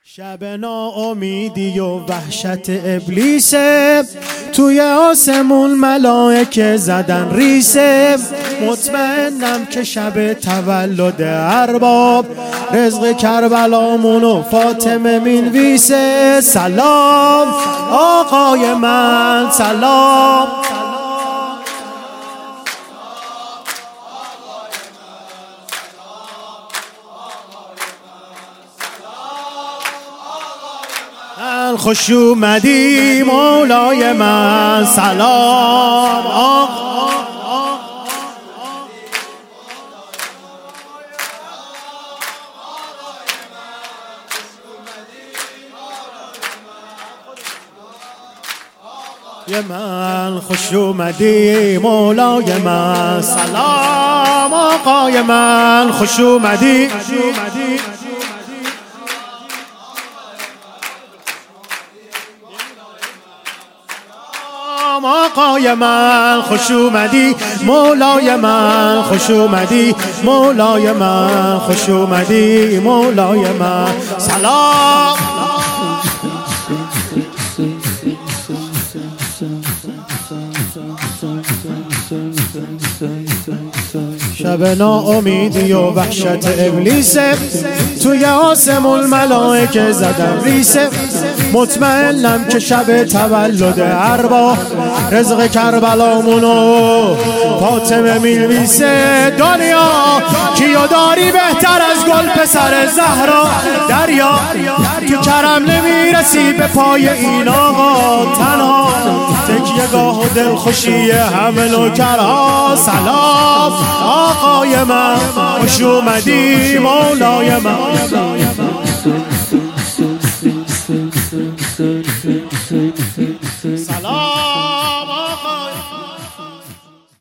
شب ناامیدی و وحشت ابلیسه، توی آسمون ملائکه زدن ریسه. مطمئنم که شب تولد ارباب، رزق کربلامون و فاطمه مینویسه. سلام آقای من، سلام. خوش اومدی مولای من، سلام من، خوش اومدی مولای من، سلام آقای من، خوش اومدی. آقای من خوش اومدی مولای من، خوش اومدی مولای من، خوش اومدی مولای من، سلام. شب ناامیدی و وحشت ابلیسه، توی آسمون ملائکه زدن ریسه. مطمئنم که شب تولد ارباب، رزق کربلامونو فاطمه مینویسه. دنیا کیو داری بهتر از گل پسر زهرا؟ دریا تو کرم نمیرسی به پای این آقا، تنها تکیه گاه و دلخوشی همه نوکرها. سلام آقای من، خوش اومدی مولای من. سلام